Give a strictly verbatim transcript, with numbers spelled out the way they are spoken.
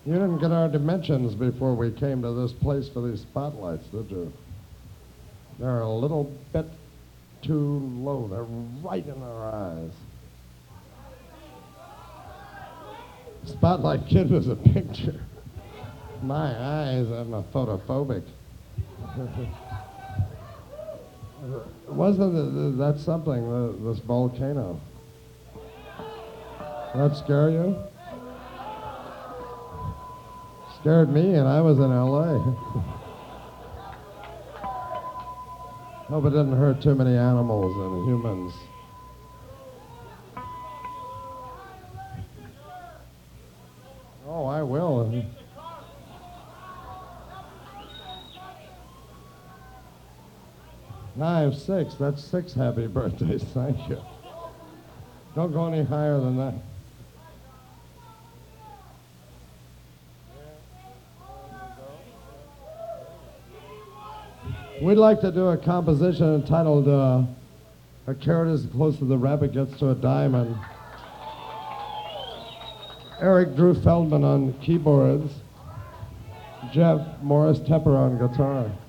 You didn't get our dimensions before we came to this place for these spotlights, did you? They're a little bit too low. They're right in our eyes. Spotlight Kid was a picture. My eyes, I'm a photophobic. Wasn't it, that's something, the, this volcano? That scare you? Scared me, and I was in L A Hope it didn't hurt too many animals and humans. Oh, I will. I have six. That's six happy birthdays. Thank you. Don't go any higher than that. We'd like to do a composition entitled uh, A Carrot is Close to the Rabbit Gets to a Diamond. Eric Drew Feldman on keyboards, Jeff Morris Tepper on guitar.